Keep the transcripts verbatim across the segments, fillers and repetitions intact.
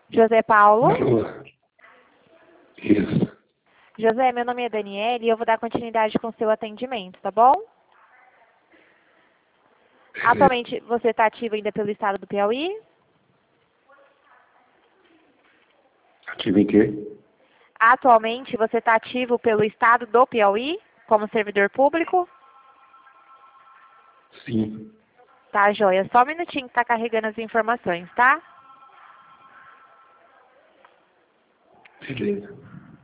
José Paulo? Alô? Isso. José, meu nome é Daniela e eu vou dar continuidade com o seu atendimento, tá bom? Atualmente você está ativo ainda pelo estado do Piauí? Ativo em quê? Atualmente você está ativo pelo estado do Piauí como servidor público? Sim. Tá, joia. Só um minutinho que tá carregando as informações, tá? Beleza.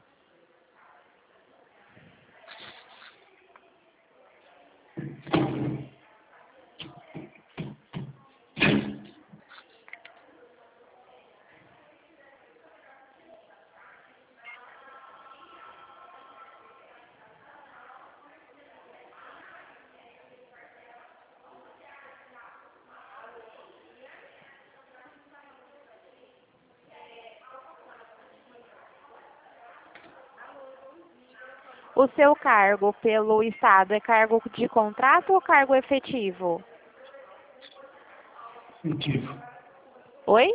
O seu cargo pelo estado é cargo de contrato ou cargo efetivo? Efetivo. Oi?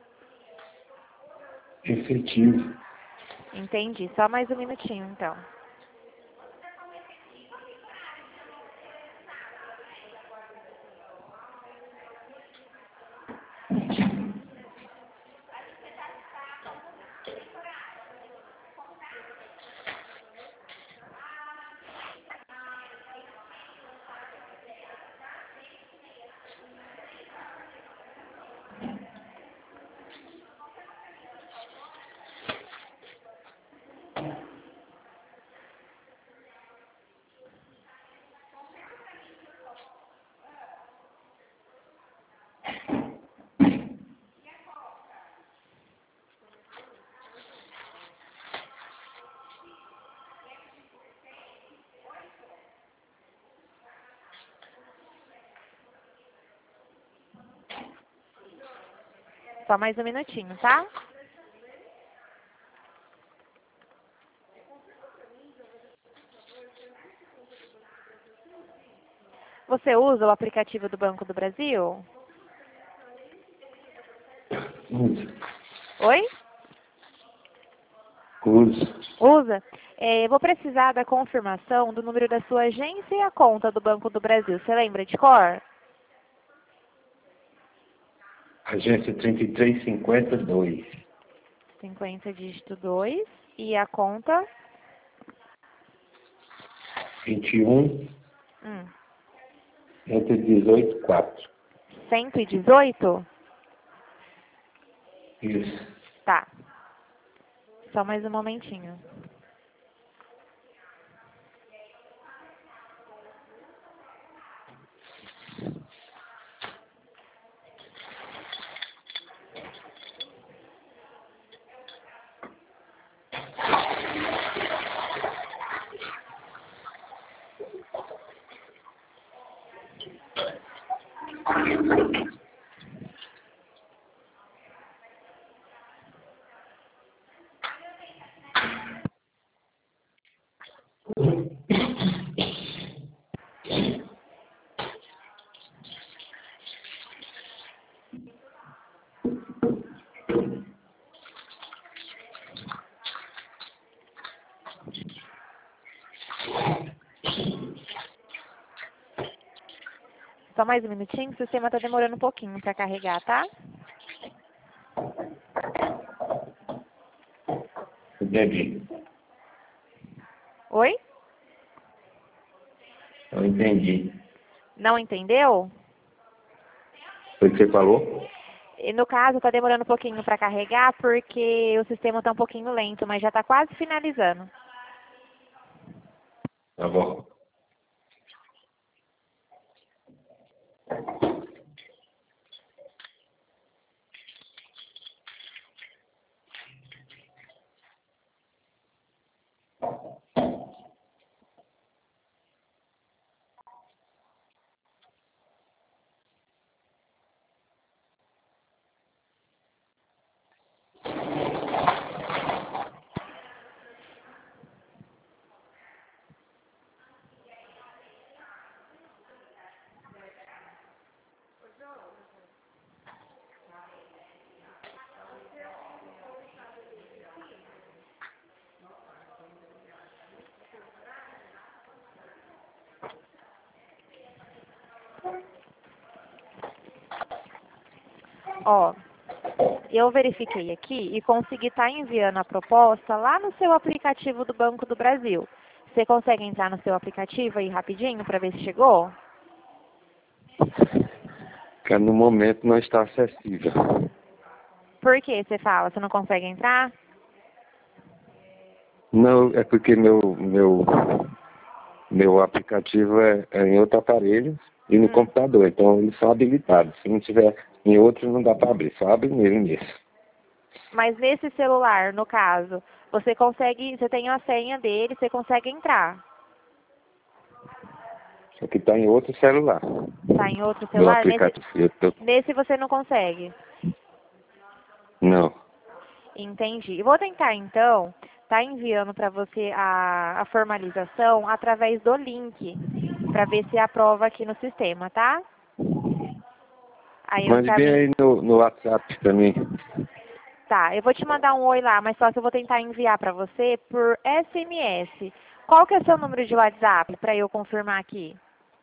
Efetivo. Entendi. Só mais um minutinho, então. Só mais um minutinho, tá? Você usa o aplicativo do Banco do Brasil? Usa. Oi? Usa. Usa? É, eu vou precisar da confirmação do número da sua agência e a conta do Banco do Brasil. Você lembra de cor? Agência trinta e três cinquenta e dois. cinquenta dígito dois. E a conta? vinte e um, Hum. cento e dezoito, quatro. cento e dezoito? Isso. Tá. Só mais um momentinho. Só mais um minutinho, o sistema está demorando um pouquinho para carregar, tá? Entendi. Oi? Eu entendi. Não entendeu? Foi o que você falou? E no caso, está demorando um pouquinho para carregar porque o sistema está um pouquinho lento, mas já está quase finalizando. Tá bom. Ó, eu verifiquei aqui e consegui estar enviando a proposta lá no seu aplicativo do Banco do Brasil. Você consegue entrar no seu aplicativo aí rapidinho para ver se chegou? Que no momento não está acessível. Por que você fala? Você não consegue entrar? Não, é porque meu, meu, meu aplicativo é, é em outro aparelho e no Hum. computador, então eles são habilitados. Se não tiver em outro, não dá para abrir, só abre nele mesmo. Mas nesse celular, no caso, você consegue, você tem a senha dele, você consegue entrar. Só que está em outro celular. Tá em outro Meu celular? Nesse, aplicativo. Eu tô... nesse você não consegue. Não. Entendi. Eu vou tentar então, tá enviando para você a, a formalização através do link, para ver se aprova aqui no sistema, tá? Aí eu Mande bem encaminho. aí no, no WhatsApp para mim. Tá, eu vou te mandar um oi lá, mas só que eu vou tentar enviar para você por S M S. Qual que é o seu número de WhatsApp para eu confirmar aqui?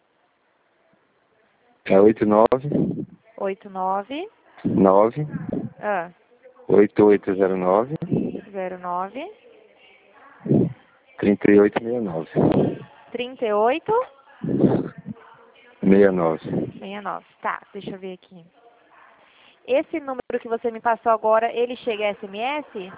É oito nove oito nove nove ah, oito oito zero nove zero nove três oito seis nove. trinta e oito seis nove. sessenta e nove. Tá, deixa eu ver aqui. Esse número que você me passou agora, ele chega a S M S?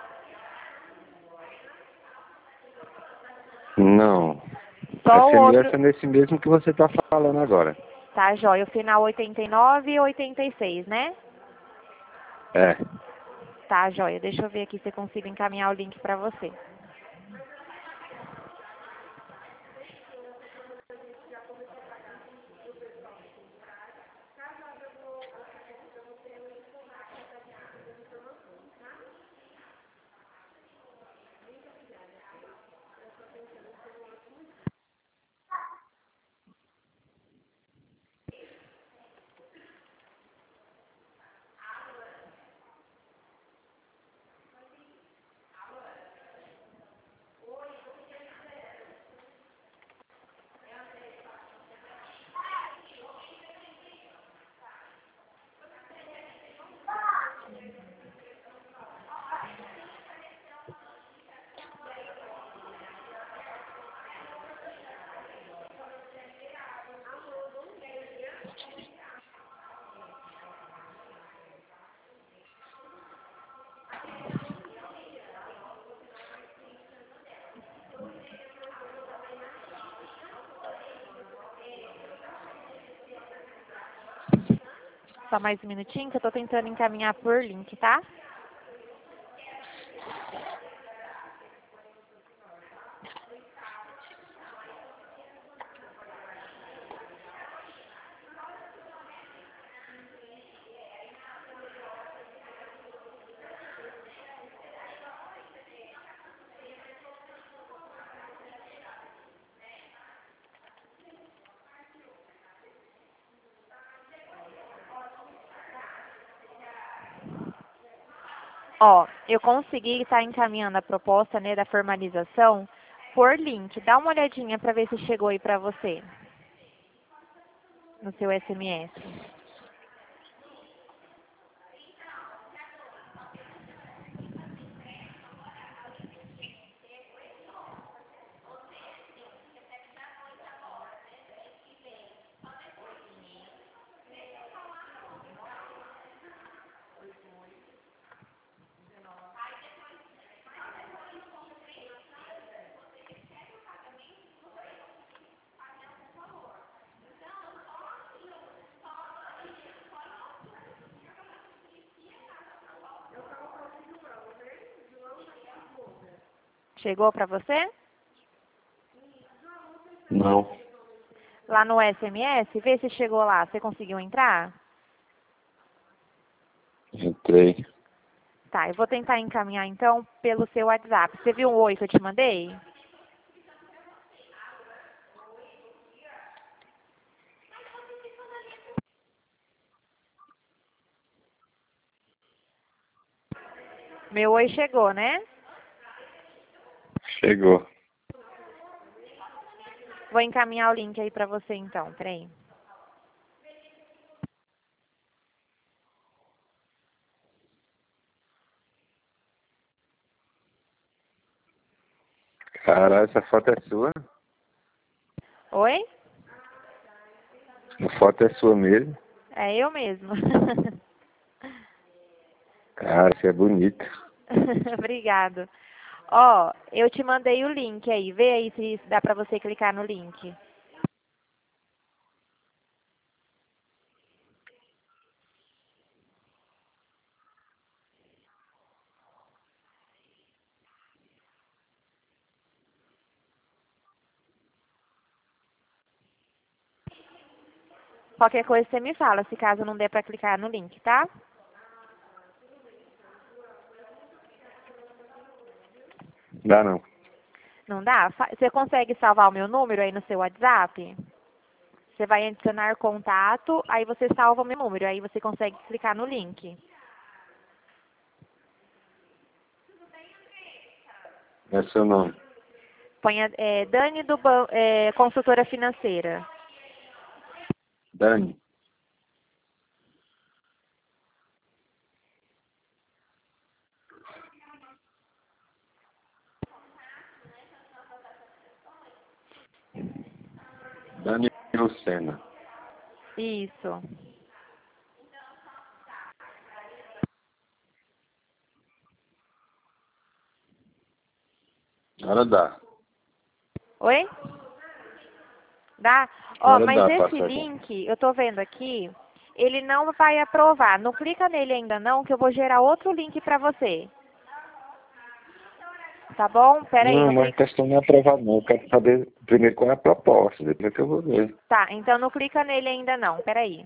Não. Só o S M S outro. é nesse mesmo que você está falando agora. Tá, jóia. O final oitenta e nove e oitenta e seis, né? É. Tá, jóia. Deixa eu ver aqui se eu consigo encaminhar o link para você. Só mais um minutinho que eu tô tentando encaminhar por link, tá? Ó, eu consegui estar encaminhando a proposta, né, da formalização por link. Dá uma olhadinha para ver se chegou aí para você no seu S M S. Chegou para você? Não. Lá no S M S, vê se chegou lá. Você conseguiu entrar? Entrei. Tá, eu vou tentar encaminhar então pelo seu WhatsApp. Você viu o oi que eu te mandei? Meu oi chegou, né? Chegou. Vou encaminhar o link aí pra você então, peraí. Cara, essa foto é sua? Oi? A foto é sua mesmo? É eu mesmo. Cara, você é bonita. Obrigado. Ó, eu te mandei o link aí. Vê aí se dá pra você clicar no link. Qualquer coisa você me fala, se caso não der pra clicar no link, tá? Dá não. Não dá? Fa- Você consegue salvar o meu número aí no seu WhatsApp? Você vai adicionar contato, aí você salva o meu número, aí você consegue clicar no link. É seu nome. Põe a- é, Dani do ban- é, Consultora Financeira. Dani. Dani Lucena. Isso. Agora dá. Oi? Dá? Ó, Agora mas dá, esse passa aqui. link, eu tô vendo aqui, ele não vai aprovar. Não clica nele ainda não, que eu vou gerar outro link pra você. Tá bom? Pera aí, Não, não mas a clica. questão não é aprovar não. Eu quero saber primeiro qual é a proposta, depois que eu vou ver. Tá, então não clica nele ainda não. Pera aí.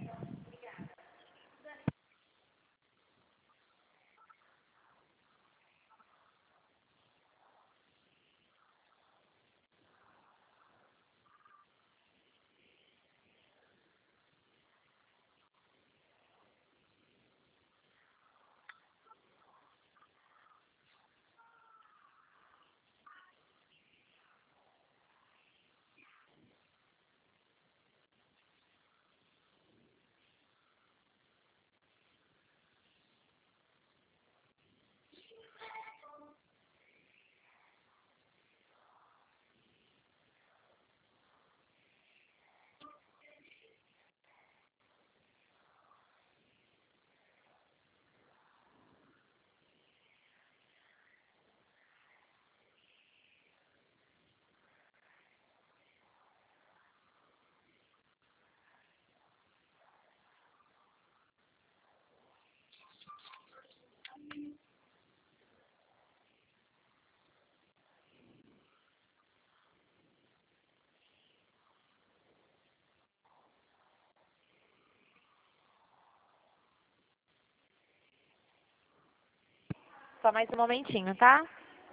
Só mais um momentinho, tá?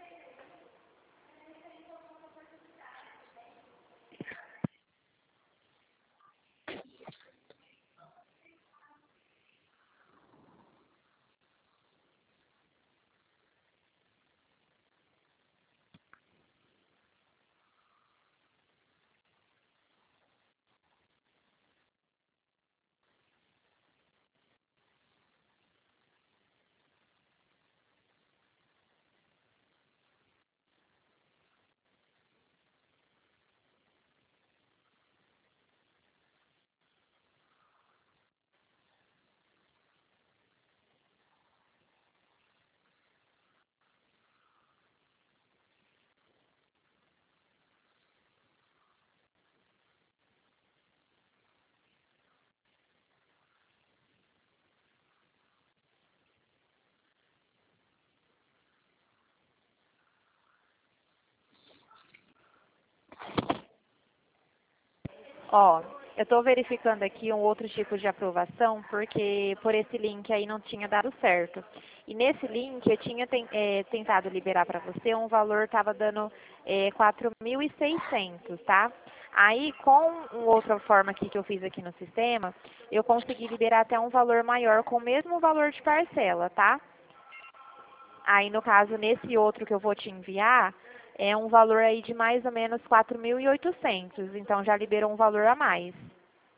Ó, eu estou verificando aqui um outro tipo de aprovação, porque por esse link aí não tinha dado certo. E nesse link eu tinha ten- eh, tentado liberar para você, um valor estava dando eh, quatro mil e seiscentos, tá? Aí, com uma outra forma aqui que eu fiz aqui no sistema, eu consegui liberar até um valor maior com o mesmo valor de parcela, tá? Aí, no caso, nesse outro que eu vou te enviar, é um valor aí de mais ou menos quatro mil e oitocentos. Então, já liberou um valor a mais.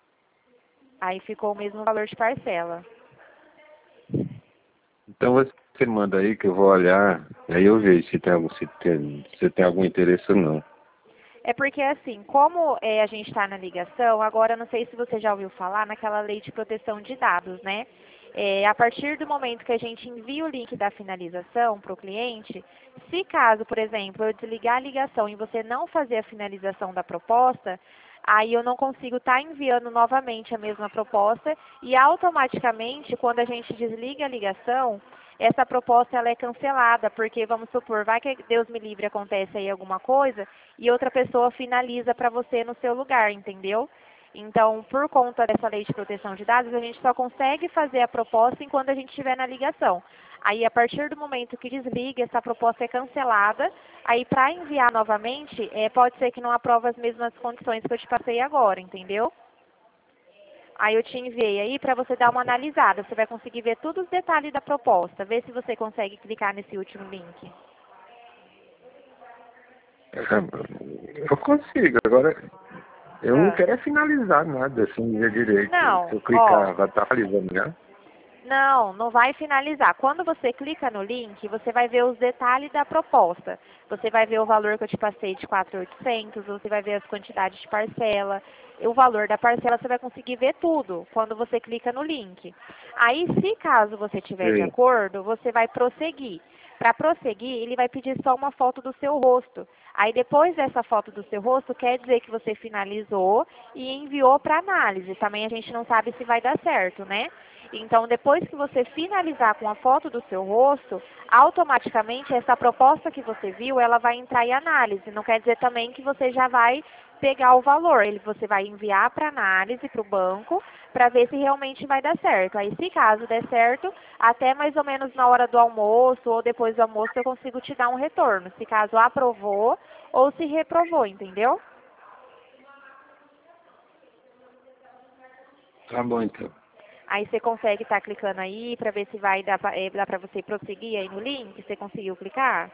Aí ficou o mesmo valor de parcela. Então você Você manda aí que eu vou olhar, aí eu vejo se tem algum, se tem, se tem algum interesse ou não. É porque, assim, como é, a gente está na ligação, agora não sei se você já ouviu falar naquela lei de proteção de dados, né? É, a partir do momento que a gente envia o link da finalização para o cliente, se caso, por exemplo, eu desligar a ligação e você não fazer a finalização da proposta, aí eu não consigo estar enviando novamente a mesma proposta e automaticamente, quando a gente desliga a ligação, essa proposta ela é cancelada, porque vamos supor, vai que Deus me livre, acontece aí alguma coisa e outra pessoa finaliza para você no seu lugar, entendeu? Então, por conta dessa lei de proteção de dados, a gente só consegue fazer a proposta enquanto a gente estiver na ligação. Aí, a partir do momento que desliga, essa proposta é cancelada. Aí, para enviar novamente, é, pode ser que não aprove as mesmas condições que eu te passei agora, entendeu? Aí eu te enviei aí para você dar uma analisada. Você vai conseguir ver todos os detalhes da proposta. Vê se você consegue clicar nesse último link. É, eu consigo, agora eu não Ah. quero é finalizar nada assim, ver direito. Não, Se eu ó. clicar, vai estar finalizando, né? Não, não vai finalizar. Quando você clica no link, você vai ver os detalhes da proposta. Você vai ver o valor que eu te passei de quatro mil e oitocentos, você vai ver as quantidades de parcela, o valor da parcela, você vai conseguir ver tudo quando você clica no link. Aí, se caso você tiver de Sim. acordo, você vai prosseguir. Para prosseguir, ele vai pedir só uma foto do seu rosto. Aí, depois dessa foto do seu rosto, quer dizer que você finalizou e enviou para análise. Também a gente não sabe se vai dar certo, né? Então, depois que você finalizar com a foto do seu rosto, automaticamente essa proposta que você viu, ela vai entrar em análise. Não quer dizer também que você já vai pegar o valor. Ele, você vai enviar para análise, para o banco, para ver se realmente vai dar certo. Aí, se caso der certo, até mais ou menos na hora do almoço ou depois do almoço eu consigo te dar um retorno. Se caso aprovou ou se reprovou, entendeu? Tá bom então. Aí você consegue estar clicando aí para ver se vai dar para é, dar para você prosseguir aí no link. Você conseguiu clicar?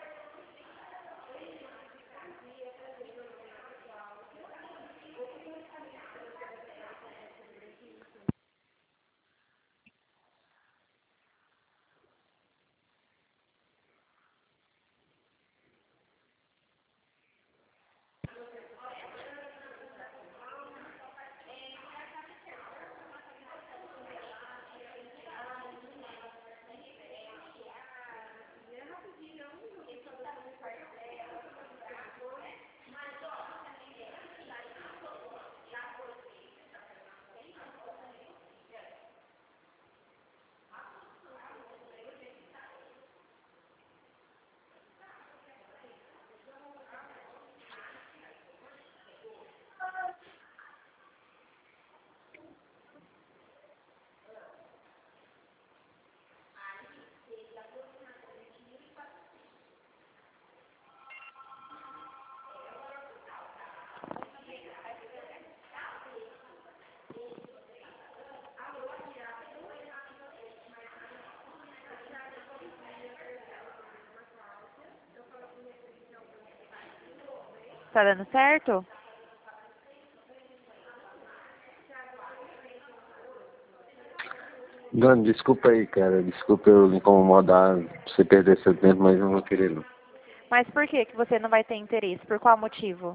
Tá dando certo? Dani, desculpa aí, cara. Desculpa eu incomodar, você perder seu tempo, mas eu não vou querer não. Mas por que que você não vai ter interesse? Por qual motivo?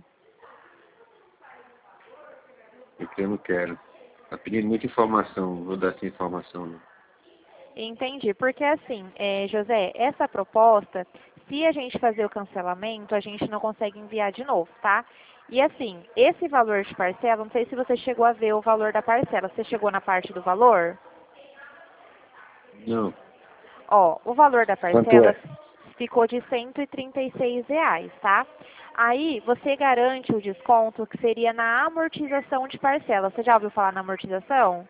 Porque eu não quero. Tá pedindo muita informação, não vou dar essa informação não. Entendi. Porque assim, é, José, essa proposta, se a gente fazer o cancelamento, a gente não consegue enviar de novo, tá? E assim, esse valor de parcela, não sei se você chegou a ver o valor da parcela. Você chegou na parte do valor? Não. Ó, o valor da Quanto parcela é? ficou de cento e trinta e seis reais, tá? Aí você garante o desconto que seria na amortização de parcela. Você já ouviu falar na amortização?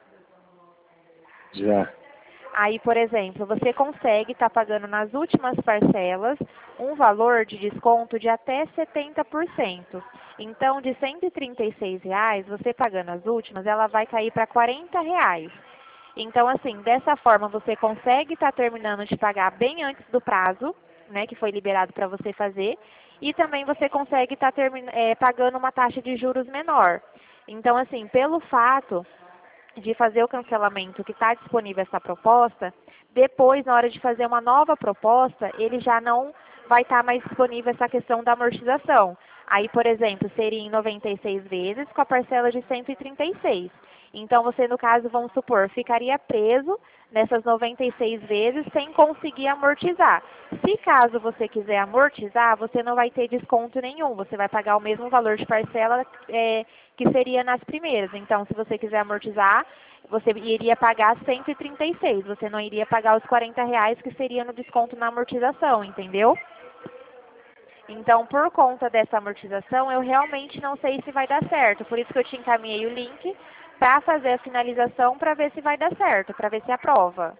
Já. Aí, por exemplo, você consegue estar pagando nas últimas parcelas um valor de desconto de até setenta por cento. Então, de cento e trinta e seis reais, você pagando as últimas, ela vai cair para quarenta reais. Então, assim, dessa forma você consegue estar terminando de pagar bem antes do prazo, né, que foi liberado para você fazer, e também você consegue estar é, pagando uma taxa de juros menor. Então, assim, pelo fato de fazer o cancelamento que está disponível essa proposta, depois, na hora de fazer uma nova proposta, ele já não vai estar mais disponível essa questão da amortização. Aí, por exemplo, seria em noventa e seis vezes com a parcela de cento e trinta e seis. Então, você, no caso, vamos supor, ficaria preso nessas noventa e seis vezes sem conseguir amortizar. Se caso você quiser amortizar, você não vai ter desconto nenhum. Você vai pagar o mesmo valor de parcela é, que seria nas primeiras. Então, se você quiser amortizar, você iria pagar cento e trinta e seis. Você não iria pagar os quarenta reais que seria no desconto na amortização, entendeu? Então, por conta dessa amortização, eu realmente não sei se vai dar certo. Por isso que eu te encaminhei o link para fazer a finalização para ver se vai dar certo, para ver se aprova.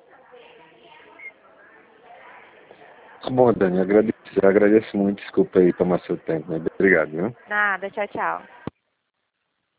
Tá bom, Dani, agradeço, agradeço muito, desculpa aí tomar seu tempo, né? Obrigado, viu? Nada, tchau, tchau.